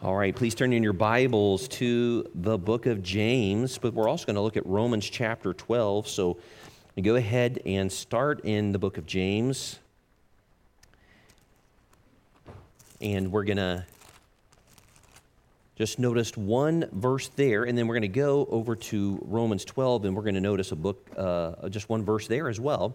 All right, please turn in your Bibles to the book of James, but we're also going to look at Romans chapter 12. So go ahead and start in the book of James. And we're going to just notice one verse there, and then we're going to go over to Romans 12, and we're going to notice just one verse there as well.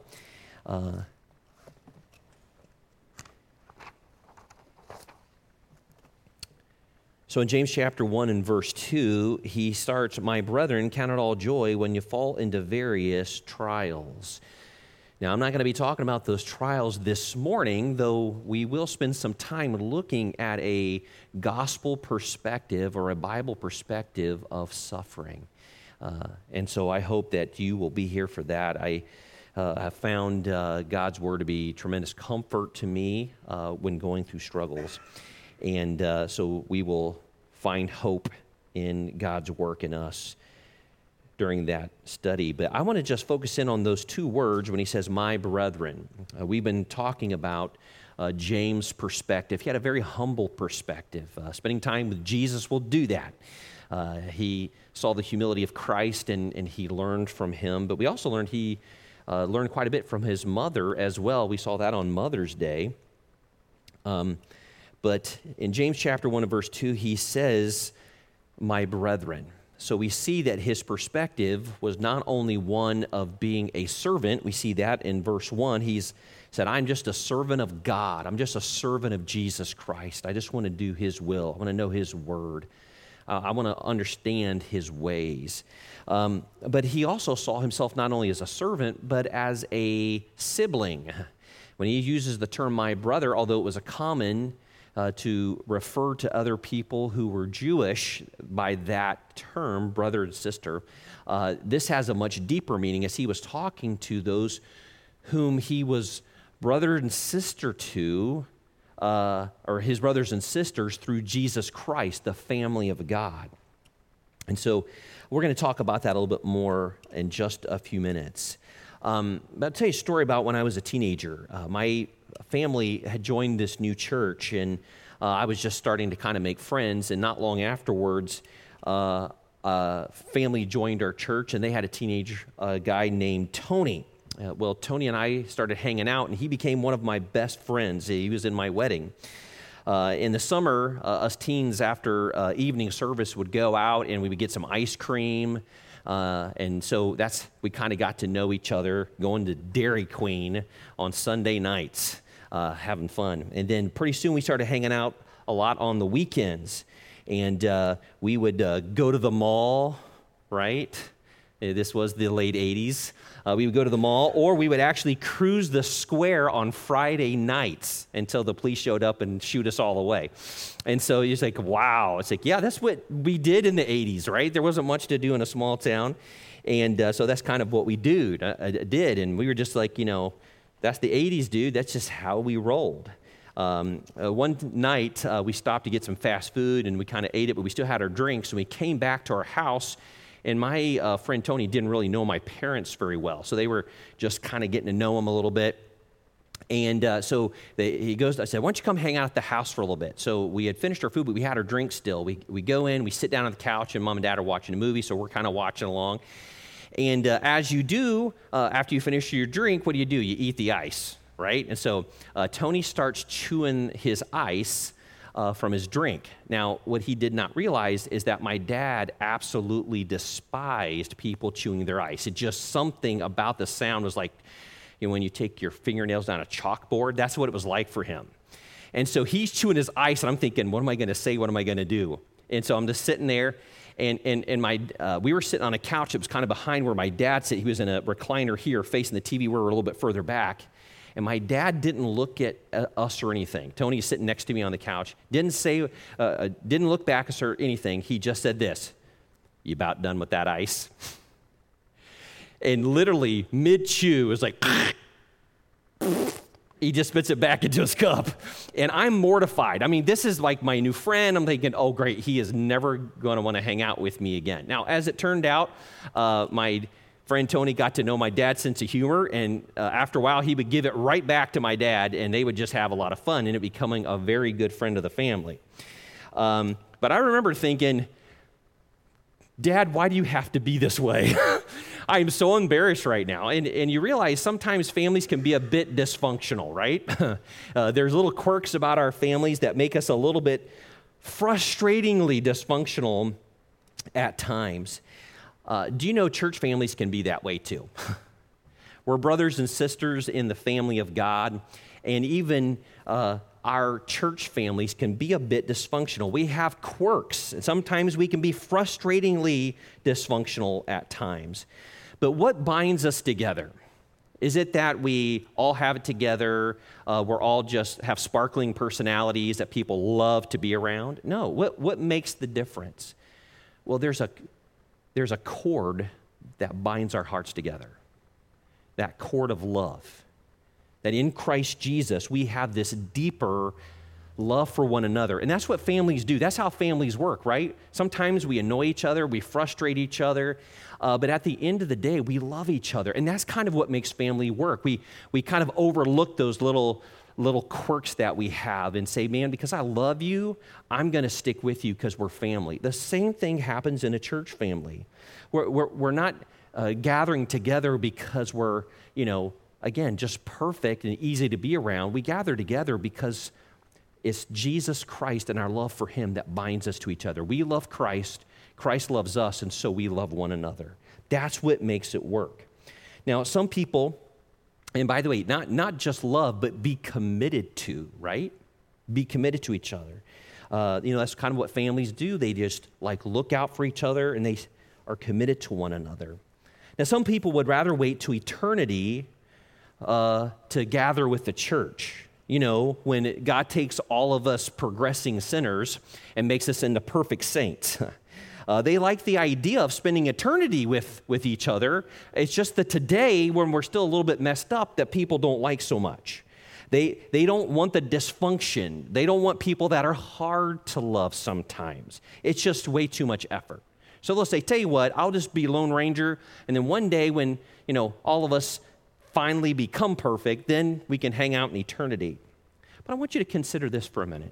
So in James chapter 1 and verse 2, he starts, "My brethren, count it all joy when you fall into various trials." Now, I'm not going to be talking about those trials this morning, though we will spend some time looking at a gospel perspective or a Bible perspective of suffering. And so I hope that you will be here for that. I have found God's Word to be tremendous comfort to me when going through struggles. And so we will find hope in God's work in us during that study. But I want to just focus in on those two words when he says, "my brethren." We've been talking about James' perspective. He had a very humble perspective. Spending time with Jesus will do that. He saw the humility of Christ and he learned from him. But we also learned he learned quite a bit from his mother as well. We saw that on Mother's Day. But in James chapter 1 and verse 2, he says, "my brethren." So we see that his perspective was not only one of being a servant. We see that in verse 1. He's said, "I'm just a servant of God. I'm just a servant of Jesus Christ. I just want to do his will. I want to know his word. I want to understand his ways." But he also saw himself not only as a servant, but as a sibling. When he uses the term "my brother," although it was a common to refer to other people who were Jewish by that term, brother and sister, this has a much deeper meaning as he was talking to those whom he was brother and sister to, or his brothers and sisters through Jesus Christ, the family of God. And so we're going to talk about that a little bit more in just a few minutes. But I'll tell you a story about when I was a teenager. My family had joined this new church, and I was just starting to kind of make friends, and not long afterwards, family joined our church, and they had a teenage guy named Tony. Well, Tony and I started hanging out, and he became one of my best friends. He was in my wedding. In the summer, us teens, after evening service, would go out, and we would get some ice cream. And so we kind of got to know each other, going to Dairy Queen on Sunday nights, having fun. And then pretty soon we started hanging out a lot on the weekends. And we would go to the mall, right? This was the late 80s. We would go to the mall, or we would actually cruise the square on Friday nights until the police showed up and shoot us all away. And so it's like, wow. It's like, yeah, that's what we did in the 80s, right? There wasn't much to do in a small town. And so that's kind of what we did. And we were just like, that's the 80s, dude. That's just how we rolled. One night, we stopped to get some fast food, and we kind of ate it, but we still had our drinks. And we came back to our house, and my friend Tony didn't really know my parents very well. So they were just kind of getting to know him a little bit. And so he goes, I said, "Why don't you come hang out at the house for a little bit?" So we had finished our food, but we had our drinks still. We go in, we sit down on the couch, and Mom and Dad are watching a movie, so we're kind of watching along. And as you do, after you finish your drink, what do? You eat the ice, right? And so Tony starts chewing his ice from his drink. Now, what he did not realize is that my dad absolutely despised people chewing their ice. It just something about the sound was like, when you take your fingernails down a chalkboard, that's what it was like for him. And so he's chewing his ice, and I'm thinking, what am I going to say? What am I going to do? And so I'm just sitting there, and we were sitting on a couch. It was kind of behind where my dad sat. He was in a recliner here facing the TV. We were a little bit further back. And my dad didn't look at us or anything. Tony's sitting next to me on the couch. Didn't look back at us or anything. He just said this, "You about done with that ice?" And literally, mid-chew, it was like, he just spits it back into his cup. And I'm mortified. I mean, this is like my new friend. I'm thinking, oh, great, he is never going to want to hang out with me again. Now, as it turned out, my friend Tony got to know my dad's sense of humor, and after a while, he would give it right back to my dad, and they would just have a lot of fun, and it becoming a very good friend of the family. But But I remember thinking, Dad, why do you have to be this way? I am so embarrassed right now. And you realize sometimes families can be a bit dysfunctional, right? There's little quirks about our families that make us a little bit frustratingly dysfunctional at times. Do you know church families can be that way too? We're brothers and sisters in the family of God, and even our church families can be a bit dysfunctional. We have quirks, and sometimes we can be frustratingly dysfunctional at times. But what binds us together? Is it that we all have it together, we're all just have sparkling personalities that people love to be around? No, what makes the difference? Well, there's a cord that binds our hearts together, that cord of love. That in Christ Jesus, we have this deeper love for one another. And that's what families do. That's how families work, right? Sometimes we annoy each other, we frustrate each other, but at the end of the day, we love each other. And that's kind of what makes family work. We kind of overlook those little quirks that we have and say, man, because I love you, I'm going to stick with you because we're family. The same thing happens in a church family. We're not gathering together because we're, again, just perfect and easy to be around. We gather together because it's Jesus Christ and our love for him that binds us to each other. We love Christ, Christ loves us, and so we love one another. That's what makes it work. Now, some people, and by the way, not just love, but be committed to, right? Be committed to each other. That's kind of what families do. They just look out for each other and they are committed to one another. Now, some people would rather wait to eternity to gather with the church. When God takes all of us progressing sinners and makes us into perfect saints. They like the idea of spending eternity with each other. It's just that today, when we're still a little bit messed up, that people don't like so much. They don't want the dysfunction. They don't want people that are hard to love sometimes. It's just way too much effort. So they'll say, tell you what, I'll just be Lone Ranger, and then one day when, all of us finally become perfect, then we can hang out in eternity. But I want you to consider this for a minute.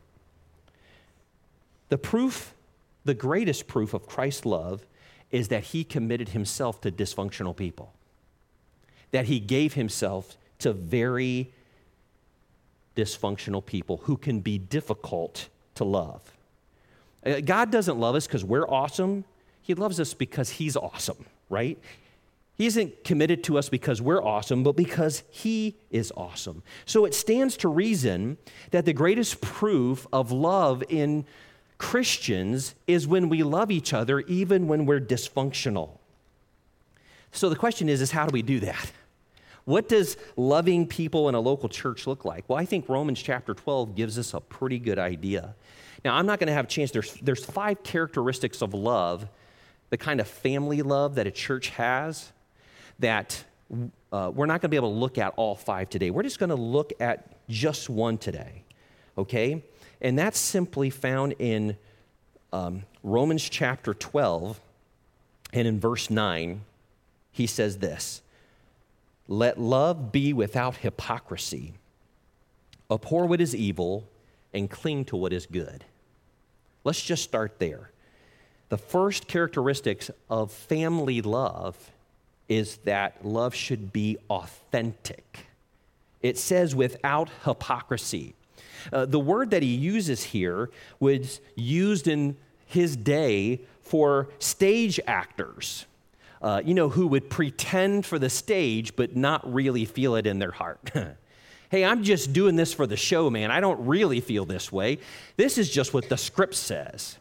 The greatest proof of Christ's love is that he committed himself to dysfunctional people, that he gave himself to very dysfunctional people who can be difficult to love. God doesn't love us because we're awesome. He loves us because he's awesome, right? He isn't committed to us because we're awesome, but because he is awesome. So it stands to reason that the greatest proof of love in Christians is when we love each other, even when we're dysfunctional. So the question is how do we do that? What does loving people in a local church look like? Well, I think Romans chapter 12 gives us a pretty good idea. Now, I'm not going to have a chance. There's 5 characteristics of love, the kind of family love that a church has, that we're not going to be able to look at all 5 today. We're just going to look at just one today, okay? And that's simply found in Romans chapter 12, and in verse 9, he says this, "Let love be without hypocrisy. Abhor what is evil and cling to what is good." Let's just start there. The first characteristics of family love is that love should be authentic. It says without hypocrisy. The word that he uses here was used in his day for stage actors, who would pretend for the stage but not really feel it in their heart. Hey, I'm just doing this for the show, man. I don't really feel this way. This is just what the script says.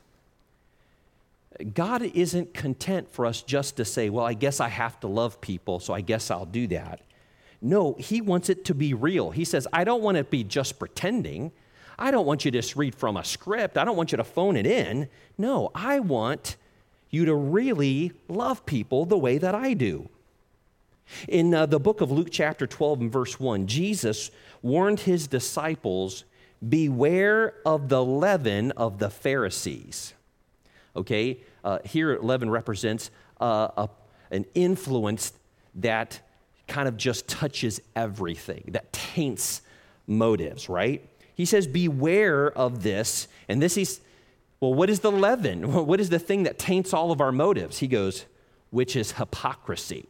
God isn't content for us just to say, well, I guess I have to love people, so I guess I'll do that. No, he wants it to be real. He says, I don't want it to be just pretending. I don't want you to just read from a script. I don't want you to phone it in. No, I want you to really love people the way that I do. In the book of Luke chapter 12 and verse 1, Jesus warned his disciples, beware of the leaven of the Pharisees. Okay, here leaven represents an influence that kind of just touches everything, that taints motives, right? He says, beware of this, and this Well, what is the leaven? What is the thing that taints all of our motives? He goes, which is hypocrisy.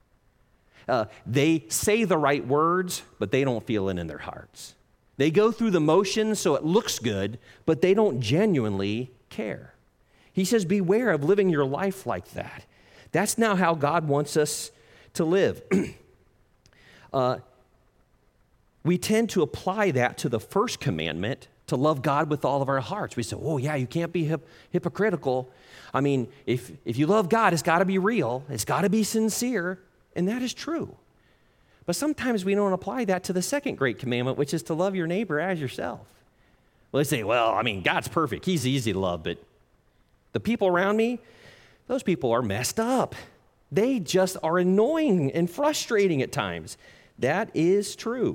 They say the right words, but they don't feel it in their hearts. They go through the motions so it looks good, but they don't genuinely care. He says, beware of living your life like that. That's not how God wants us to live. We tend to apply that to the first commandment, to love God with all of our hearts. We say, oh yeah, you can't be hypocritical. I mean, if you love God, it's got to be real. It's got to be sincere. And that is true. But sometimes we don't apply that to the second great commandment, which is to love your neighbor as yourself. Well, they say, well, I mean, God's perfect. He's easy to love, but the people around me, those people are messed up. They just are annoying and frustrating at times. That is true.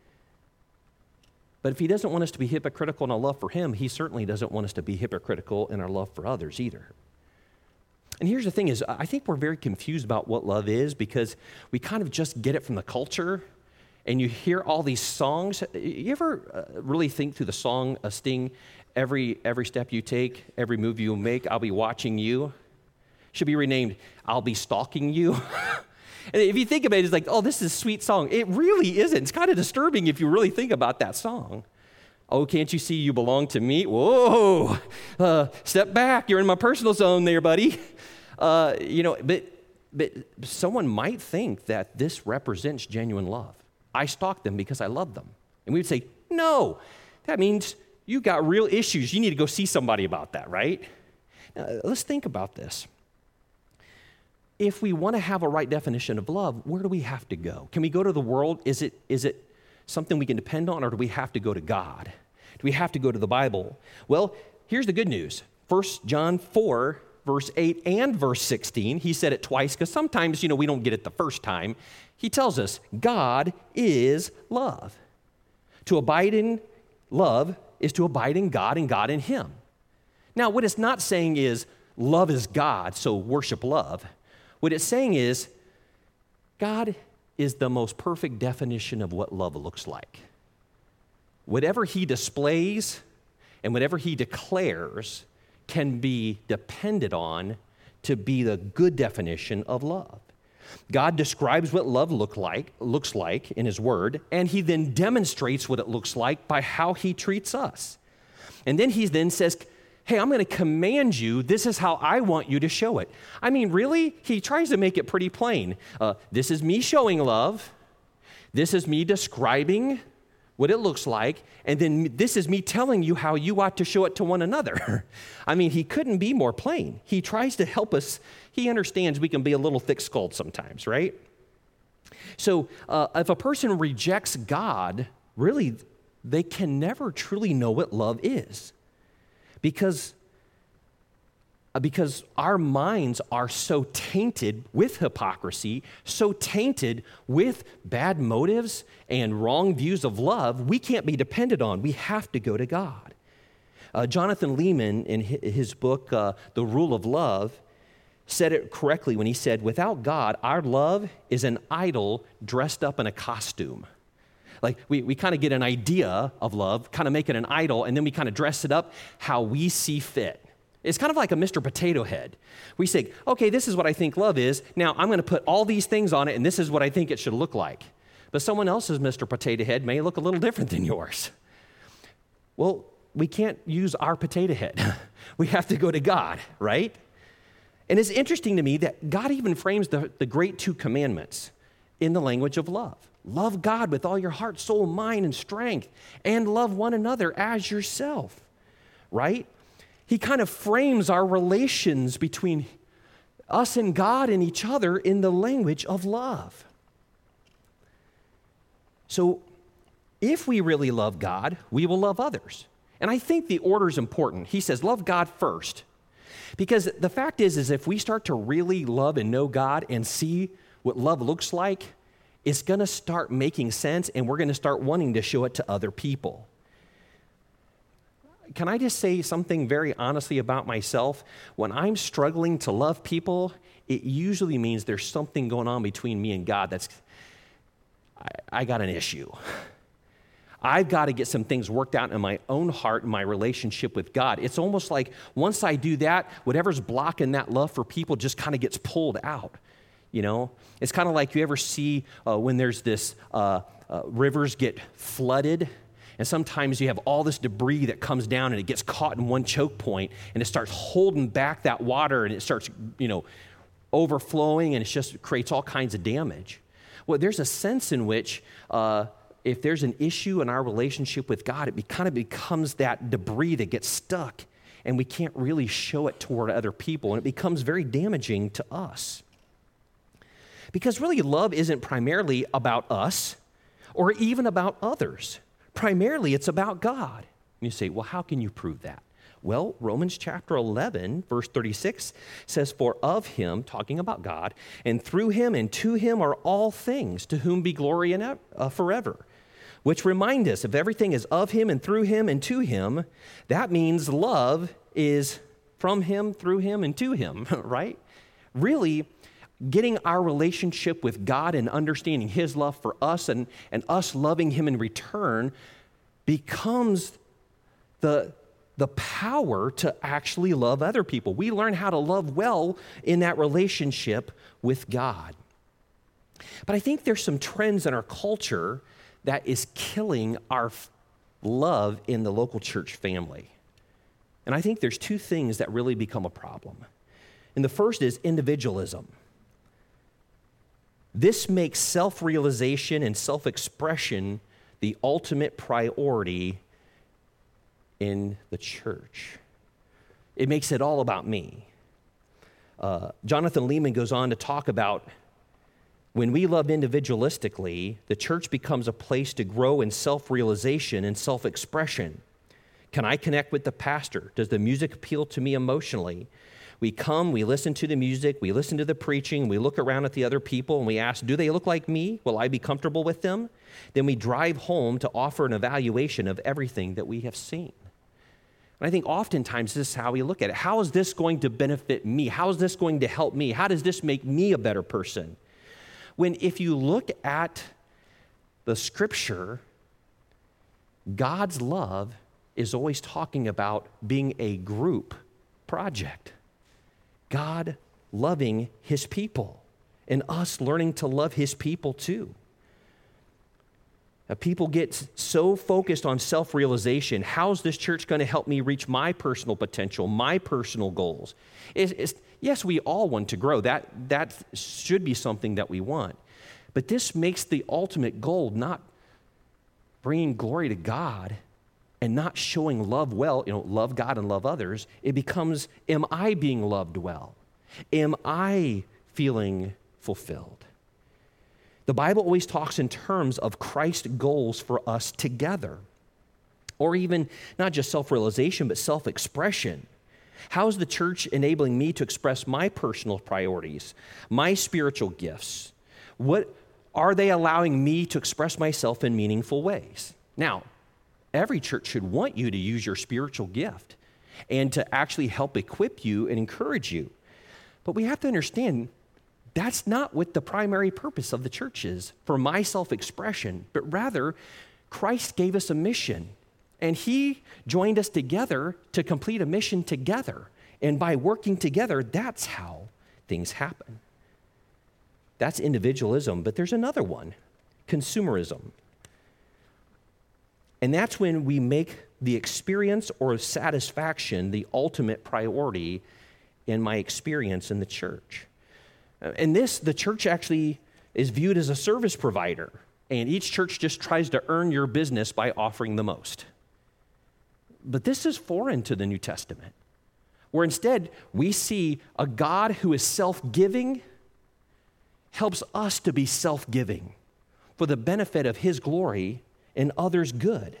But if he doesn't want us to be hypocritical in our love for him, he certainly doesn't want us to be hypocritical in our love for others either. And here's the thing is, I think we're very confused about what love is because we kind of just get it from the culture, and you hear all these songs. You ever really think through the song, Sting, every step you take, every move you make, I'll be watching you? Should be renamed, I'll be stalking you. And if you think about it, it's like, oh, this is a sweet song. It really isn't. It's kind of disturbing if you really think about that song. Oh, can't you see you belong to me? Whoa, step back. You're in my personal zone there, buddy. But someone might think that this represents genuine love. I stalk them because I love them. And we would say, no, that means you got real issues. You need to go see somebody about that, right? Now, let's think about this. If we want to have a right definition of love, where do we have to go? Can we go to the world? Is it something we can depend on, or do we have to go to God? Do we have to go to the Bible? Well, here's the good news. 1 John 4, verse 8 and verse 16, he said it twice because sometimes, we don't get it the first time. He tells us, God is love. To abide in love is to abide in God and God in him. Now, what it's not saying is love is God, so worship love. What it's saying is God is the most perfect definition of what love looks like. Whatever he displays and whatever he declares can be depended on to be the good definition of love. God describes what love looks like in his word, and he then demonstrates what it looks like by how he treats us. And then he then says, hey, I'm going to command you. This is how I want you to show it. I mean, really? He tries to make it pretty plain. This is me showing love. This is me describing what it looks like. And then this is me telling you how you ought to show it to one another. I mean, he couldn't be more plain. He tries to help us. He understands we can be a little thick-skulled sometimes, right? So if a person rejects God, really, they can never truly know what love is. Because our minds are so tainted with hypocrisy, so tainted with bad motives and wrong views of love, we can't be depended on. We have to go to God. Jonathan Leeman, in his book, The Rule of Love, said it correctly when he said, without God, our love is an idol dressed up in a costume. Like we kind of get an idea of love, kind of make it an idol, and then we kind of dress it up how we see fit. It's kind of like a Mr. Potato Head. We say, okay, this is what I think love is. Now I'm going to put all these things on it, and this is what I think it should look like. But someone else's Mr. Potato Head may look a little different than yours. Well, we can't use our potato head. We have to go to God, right? And it's interesting to me that God even frames the great two commandments in the language of love. Love God with all your heart, soul, mind, and strength, and love one another as yourself, right? He kind of frames our relations between us and God and each other in the language of love. So if we really love God, we will love others. And I think the order is important. He says, love God first. Because the fact is if we start to really love and know God and see what love looks like, it's going to start making sense, and we're going to start wanting to show it to other people. Can I just say something very honestly about myself? When I'm struggling to love people, it usually means there's something going on between me and God I got an issue. I've got to get some things worked out in my own heart and my relationship with God. It's almost like once I do that, whatever's blocking that love for people just kind of gets pulled out. You know, it's kind of like you ever see when there's this rivers get flooded, and sometimes you have all this debris that comes down and it gets caught in one choke point, and it starts holding back that water, and it starts, overflowing, and it just creates all kinds of damage. Well, there's a sense in which if there's an issue in our relationship with God, it kind of becomes that debris that gets stuck, and we can't really show it toward other people, and it becomes very damaging to us. Because really, love isn't primarily about us or even about others. Primarily, it's about God. And you say, well, how can you prove that? Well, Romans chapter 11, verse 36 says, for of him, talking about God, and through him and to him are all things, to whom be glory forever. Which remind us, if everything is of him and through him and to him, that means love is from him, through him, and to him, right? Really, getting our relationship with God and understanding his love for us and us loving him in return becomes the power to actually love other people. We learn how to love well in that relationship with God. But I think there's some trends in our culture that is killing our love in the local church family. And I think there's two things that really become a problem. And the first is individualism. This makes self-realization and self-expression the ultimate priority in the church. It makes it all about me. Jonathan Leeman goes on to talk about when we love individualistically, the church becomes a place to grow in self-realization and self-expression. Can I connect with the pastor? Does the music appeal to me emotionally? We come, we listen to the music, we listen to the preaching, we look around at the other people and we ask, do they look like me? Will I be comfortable with them? Then we drive home to offer an evaluation of everything that we have seen. And I think oftentimes this is how we look at it. How is this going to benefit me? How is this going to help me? How does this make me a better person? When if you look at the scripture, God's love is always talking about being a group project. God loving his people and us learning to love his people too. People get so focused on self-realization. How's this church going to help me reach my personal potential, my personal goals? Yes, we all want to grow. That should be something that we want. But this makes the ultimate goal not bringing glory to God and not showing love well, love God and love others. It becomes, am I being loved well? Am I feeling fulfilled? The Bible always talks in terms of Christ's goals for us together, or even not just self-realization, but self-expression. How is the church enabling me to express my personal priorities, my spiritual gifts? What are they allowing me to express myself in meaningful ways? Now, every church should want you to use your spiritual gift and to actually help equip you and encourage you. But we have to understand that's not what the primary purpose of the church is, for my self-expression, but rather Christ gave us a mission, and he joined us together to complete a mission together. And by working together, that's how things happen. That's individualism, but there's another one, consumerism. And that's when we make the experience or satisfaction the ultimate priority in my experience in the church. And the church actually is viewed as a service provider, and each church just tries to earn your business by offering the most. But this is foreign to the New Testament, where instead we see a God who is self-giving helps us to be self-giving for the benefit of his glory and others' good.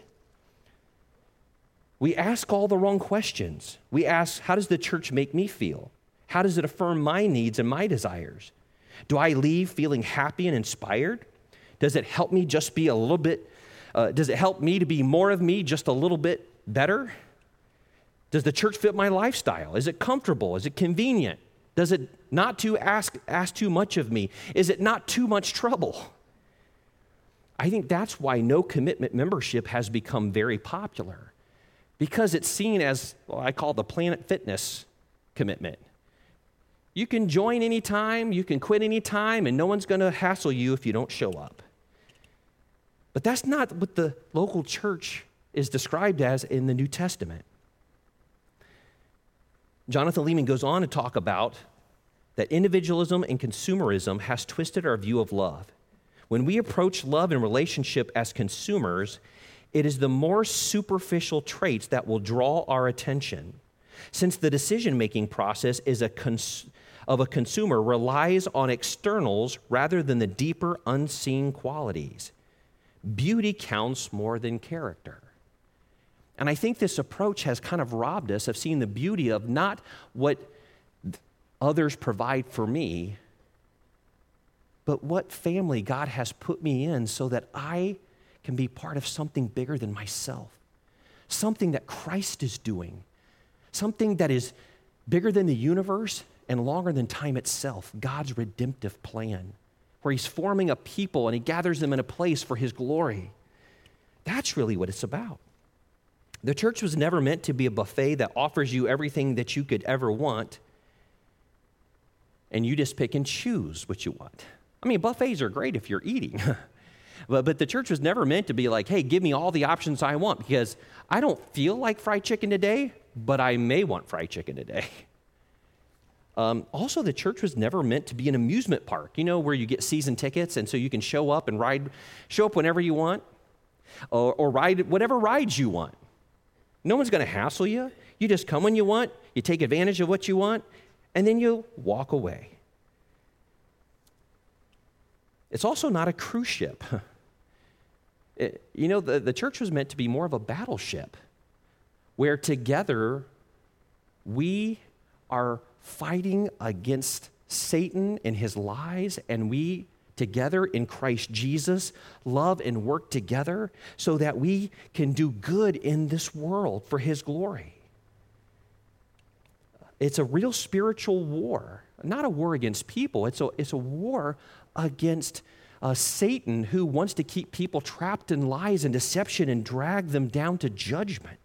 We ask all the wrong questions. We ask, how does the church make me feel? How does it affirm my needs and my desires? Do I leave feeling happy and inspired? Does it help me just be a little bit, does it help me to be more of me just a little bit better? Does the church fit my lifestyle? Is it comfortable? Is it convenient? Does it not to ask too much of me? Is it not too much trouble? I think that's why no commitment membership has become very popular, because it's seen as, well, I call the Planet Fitness commitment. You can join anytime, you can quit anytime, and no one's going to hassle you if you don't show up. But that's not what the local church is described as in the New Testament. Jonathan Leeman goes on to talk about that individualism and consumerism has twisted our view of love. When we approach love and relationship as consumers, it is the more superficial traits that will draw our attention, since the decision-making process of a consumer relies on externals rather than the deeper, unseen qualities. Beauty counts more than character. And I think this approach has kind of robbed us of seeing the beauty of not what others provide for me, but what family God has put me in so that I can be part of something bigger than myself, something that Christ is doing, something that is bigger than the universe and longer than time itself, God's redemptive plan, where he's forming a people and he gathers them in a place for his glory. That's really what it's about. The church was never meant to be a buffet that offers you everything that you could ever want, and you just pick and choose what you want. I mean, buffets are great if you're eating. But the church was never meant to be like, hey, give me all the options I want, because I don't feel like fried chicken today, but I may want fried chicken today. Also, the church was never meant to be an amusement park, where you get season tickets, and so you can show up whenever you want, or ride whatever rides you want. No one's going to hassle you. You just come when you want, you take advantage of what you want, and then you walk away. It's also not a cruise ship. The church was meant to be more of a battleship, where together we are fighting against Satan and his lies, and we together in Christ Jesus love and work together so that we can do good in this world for his glory. It's a real spiritual war, not a war against people. It's a war against Satan, who wants to keep people trapped in lies and deception and drag them down to judgment.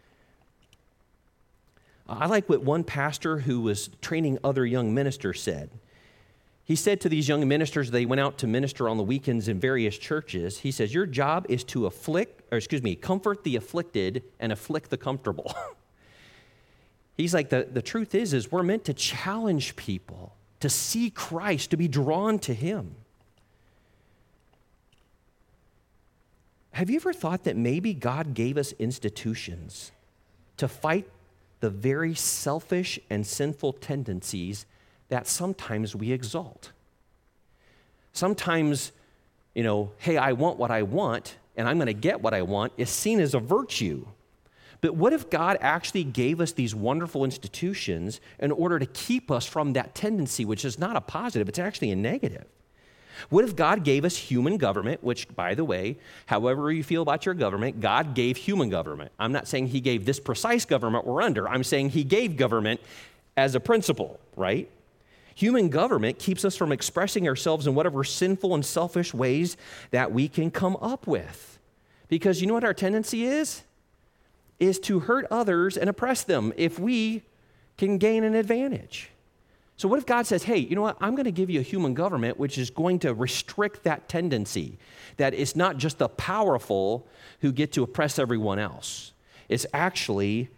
I like what one pastor who was training other young ministers said. He said to these young ministers, they went out to minister on the weekends in various churches. He says, your job is to comfort the afflicted and afflict the comfortable. He's like, the truth is we're meant to challenge people to see Christ, to be drawn to him. Have you ever thought that maybe God gave us institutions to fight the very selfish and sinful tendencies that sometimes we exalt? Sometimes, hey, I want what I want, and I'm going to get what I want, is seen as a virtue. But what if God actually gave us these wonderful institutions in order to keep us from that tendency, which is not a positive, it's actually a negative? What if God gave us human government, which, by the way, however you feel about your government, God gave human government. I'm not saying he gave this precise government we're under. I'm saying he gave government as a principle, right? Human government keeps us from expressing ourselves in whatever sinful and selfish ways that we can come up with. Because you know what our tendency is? Is to hurt others and oppress them if we can gain an advantage. So what if God says, hey, you know what? I'm going to give you a human government which is going to restrict that tendency, that it's not just the powerful who get to oppress everyone else. It's actually,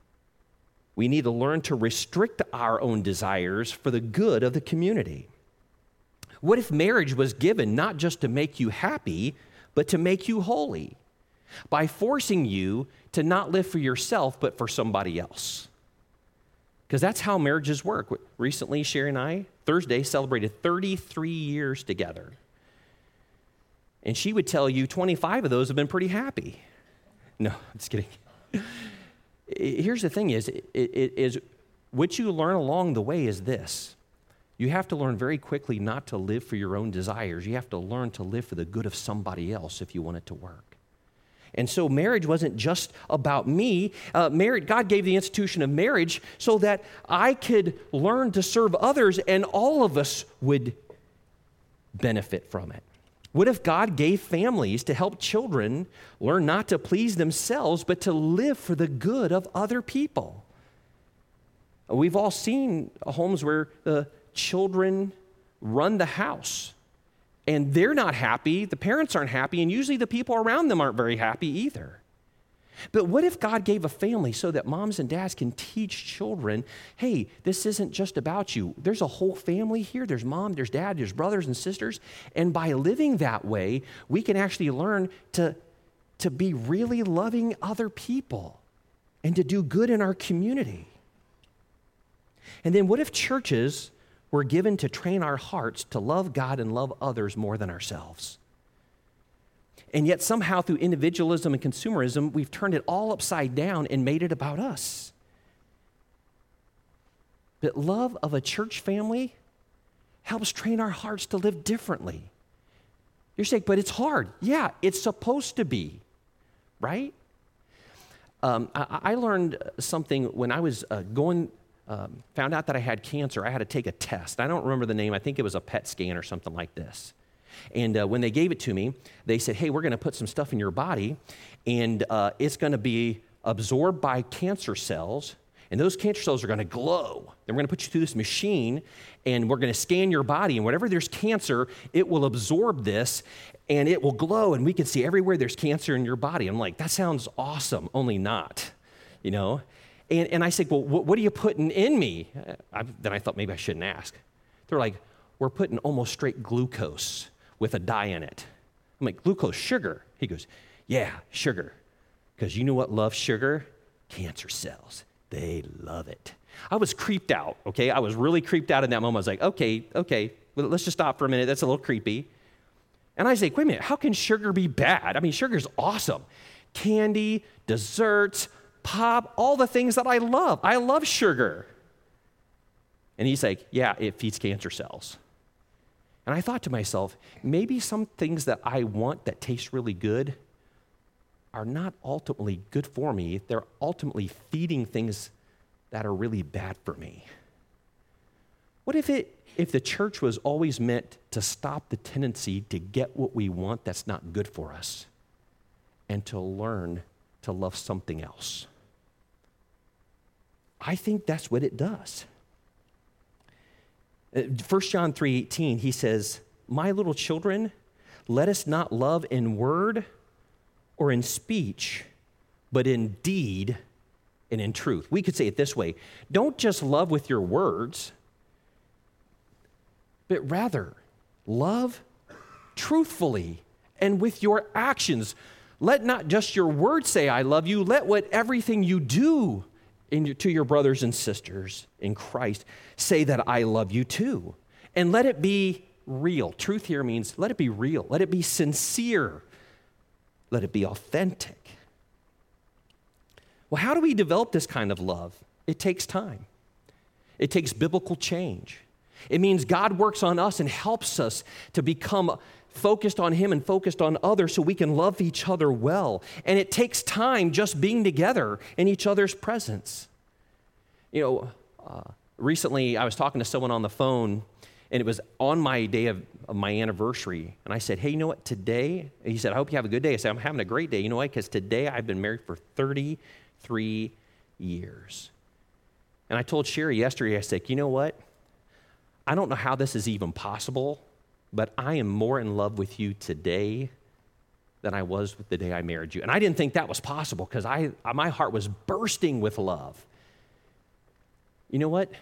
we need to learn to restrict our own desires for the good of the community. What if marriage was given not just to make you happy, but to make you holy, by forcing you to not live for yourself, but for somebody else? Because that's how marriages work. Recently, Sherry and I, Thursday, celebrated 33 years together. And she would tell you 25 of those have been pretty happy. No, I'm just kidding. Here's the thing is what you learn along the way is this. You have to learn very quickly not to live for your own desires. You have to learn to live for the good of somebody else if you want it to work. And so marriage wasn't just about me. God gave the institution of marriage so that I could learn to serve others and all of us would benefit from it. What if God gave families to help children learn not to please themselves, but to live for the good of other people? We've all seen homes where the children run the house, and they're not happy, the parents aren't happy, and usually the people around them aren't very happy either. But what if God gave a family so that moms and dads can teach children, hey, this isn't just about you. There's a whole family here. There's mom, there's dad, there's brothers and sisters. And by living that way, we can actually learn to be really loving other people and to do good in our community. And then what if churches were given to train our hearts to love God and love others more than ourselves? And yet somehow through individualism and consumerism, we've turned it all upside down and made it about us. But love of a church family helps train our hearts to live differently. You're saying, but it's hard. Yeah, it's supposed to be, right? I learned something when I was found out that I had cancer. I had to take a test. I don't remember the name. I think it was a PET scan or something like this. And when they gave it to me, they said, hey, we're going to put some stuff in your body, and it's going to be absorbed by cancer cells, and those cancer cells are going to glow. Then we're going to put you through this machine, and we're going to scan your body, and wherever there's cancer, it will absorb this, and it will glow, and we can see everywhere there's cancer in your body. I'm like, that sounds awesome, only not, you know? And I said, well, what are you putting in me? Then I thought maybe I shouldn't ask. They're like, we're putting almost straight glucose with a dye in it. I'm like, glucose, sugar? He goes, yeah, sugar. Because you know what loves sugar? Cancer cells. They love it. I was creeped out, okay? I was really creeped out in that moment. I was like, okay, well, let's just stop for a minute. That's a little creepy. And I was like, wait a minute, how can sugar be bad? I mean, sugar's awesome. Candy, desserts, pop, all the things that I love. I love sugar. And he's like, yeah, it feeds cancer cells. And I thought to myself, maybe some things that I want that taste really good are not ultimately good for me. They're ultimately feeding things that are really bad for me. What if the church was always meant to stop the tendency to get what we want that's not good for us and to learn to love something else? I think that's what it does. 1 John 3:18, he says, my little children, let us not love in word or in speech, but in deed and in truth. We could say it this way, don't just love with your words, but rather love truthfully and with your actions. Let not just your words say, I love you, let what everything you do to your brothers and sisters in Christ say that I love you too. And let it be real. Truth here means let it be real. Let it be sincere. Let it be authentic. Well, how do we develop this kind of love? It takes time. It takes biblical change. It means God works on us and helps us to become focused on Him and focused on others so we can love each other well. And it takes time just being together in each other's presence. You know, recently I was talking to someone on the phone, and it was on my day of my anniversary. And I said, hey, you know what, today, he said, I hope you have a good day. I said, I'm having a great day. You know why? Because today I've been married for 33 years. And I told Sherry yesterday, I said, you know what? I don't know how this is even possible, but I am more in love with you today than I was with the day I married you. And I didn't think that was possible because my heart was bursting with love. You know what?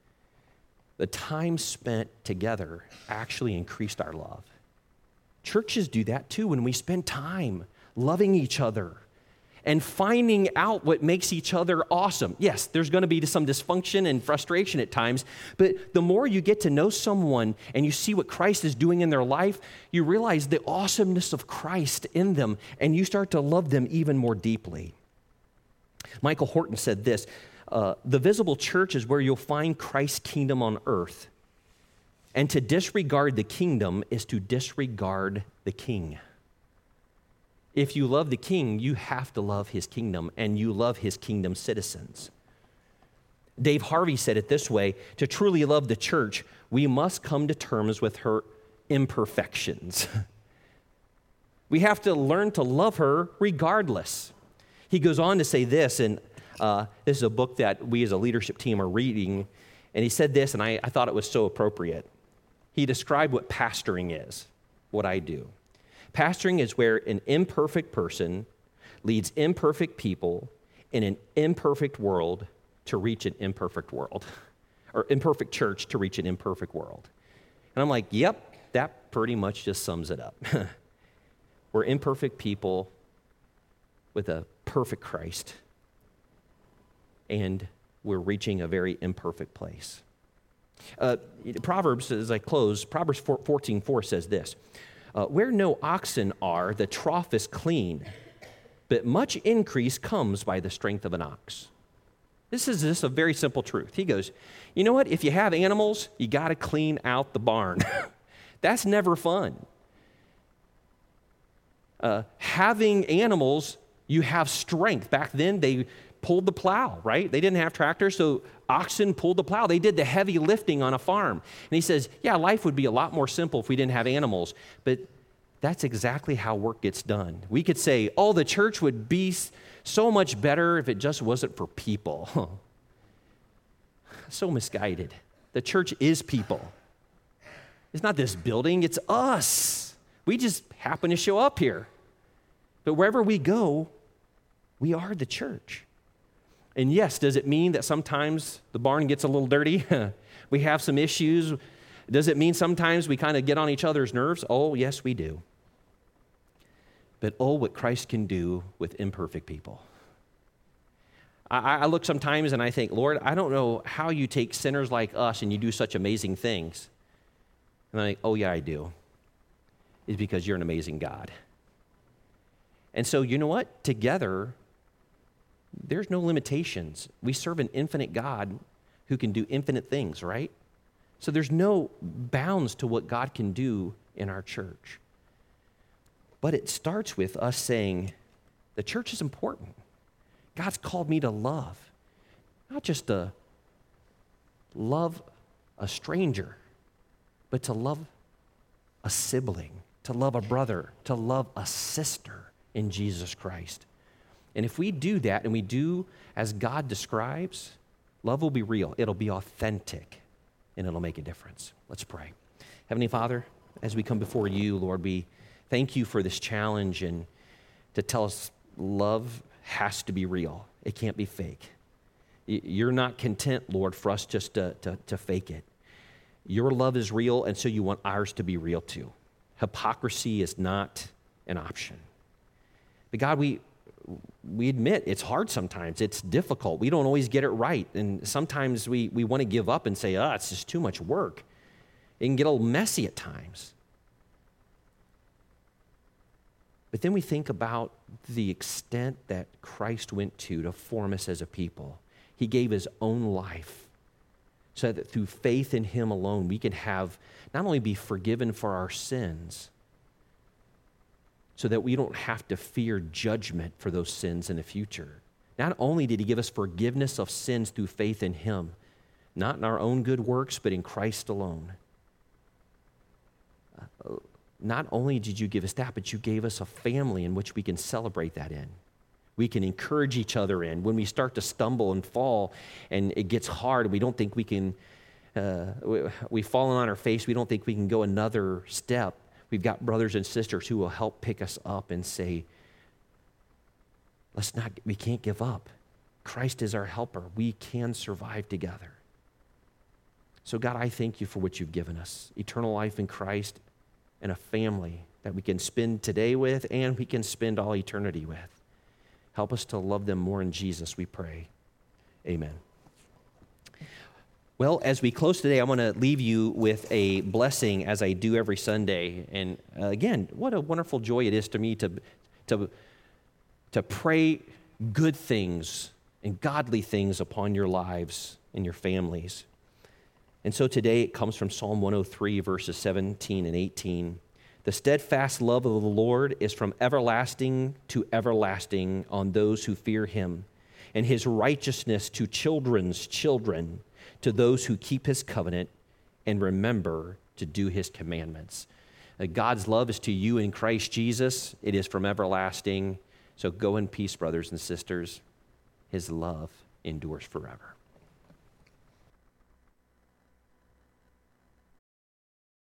The time spent together actually increased our love. Churches do that too when we spend time loving each other and finding out what makes each other awesome. Yes, there's going to be some dysfunction and frustration at times, but the more you get to know someone and you see what Christ is doing in their life, you realize the awesomeness of Christ in them, and you start to love them even more deeply. Michael Horton said this, the visible church is where you'll find Christ's kingdom on earth, and to disregard the kingdom is to disregard the king. If you love the king, you have to love his kingdom, and you love his kingdom citizens. Dave Harvey said it this way, to truly love the church, we must come to terms with her imperfections. We have to learn to love her regardless. He goes on to say this, and this is a book that we as a leadership team are reading, and he said this, and I thought it was so appropriate. He described what pastoring is, what I do. Pastoring is where an imperfect person leads imperfect people in an imperfect world to reach an imperfect world, or imperfect church to reach an imperfect world. And I'm like, yep, that pretty much just sums it up. We're imperfect people with a perfect Christ, and we're reaching a very imperfect place. Proverbs, as I close, Proverbs 14:4 says this, where no oxen are, the trough is clean, but much increase comes by the strength of an ox. This is just a very simple truth. He goes, you know what? If you have animals, you got to clean out the barn. That's never fun. Having animals, you have strength. Back then, they pulled the plow, right? They didn't have tractors, so oxen pulled the plow. They did the heavy lifting on a farm. And he says, yeah, life would be a lot more simple if we didn't have animals. But that's exactly how work gets done. We could say, oh, the church would be so much better if it just wasn't for people. So misguided. The church is people. It's not this building, it's us. We just happen to show up here. But wherever we go, we are the church. And yes, does it mean that sometimes the barn gets a little dirty? We have some issues. Does it mean sometimes we kind of get on each other's nerves? Oh, yes, we do. But oh, what Christ can do with imperfect people. I look sometimes and I think, Lord, I don't know how you take sinners like us and you do such amazing things. And I'm like, oh, yeah, I do. It's because you're an amazing God. And so, you know what? Together, there's no limitations. We serve an infinite God who can do infinite things, right? So there's no bounds to what God can do in our church. But it starts with us saying, the church is important. God's called me to love, not just to love a stranger, but to love a sibling, to love a brother, to love a sister in Jesus Christ. And if we do that and we do as God describes, love will be real. It'll be authentic, and it'll make a difference. Let's pray. Heavenly Father, as we come before you, Lord, we thank you for this challenge and to tell us love has to be real. It can't be fake. You're not content, Lord, for us just to fake it. Your love is real, and so you want ours to be real too. Hypocrisy is not an option. But God, we admit it's hard sometimes. It's difficult. We don't always get it right. And sometimes we want to give up and say, it's just too much work. It can get a little messy at times. But then we think about the extent that Christ went to form us as a people. He gave his own life so that through faith in him alone, we can have not only be forgiven for our sins, so that we don't have to fear judgment for those sins in the future. Not only did he give us forgiveness of sins through faith in him, not in our own good works, but in Christ alone. Not only did you give us that, but you gave us a family in which we can celebrate that in. We can encourage each other in. When we start to stumble and fall and it gets hard, we don't think we can, we've fallen on our face, we don't think we can go another step. We've got brothers and sisters who will help pick us up and say, we can't give up. Christ is our helper. We can survive together. So God, I thank you for what you've given us. Eternal life in Christ and a family that we can spend today with and we can spend all eternity with. Help us to love them more in Jesus, we pray. Amen. Well, as we close today, I want to leave you with a blessing as I do every Sunday. And again, what a wonderful joy it is to me to pray good things and godly things upon your lives and your families. And so today it comes from Psalm 103, verses 17 and 18. The steadfast love of the Lord is from everlasting to everlasting on those who fear him, and his righteousness to children's children, to those who keep his covenant and remember to do his commandments. God's love is to you in Christ Jesus. It is from everlasting. So go in peace, brothers and sisters. His love endures forever.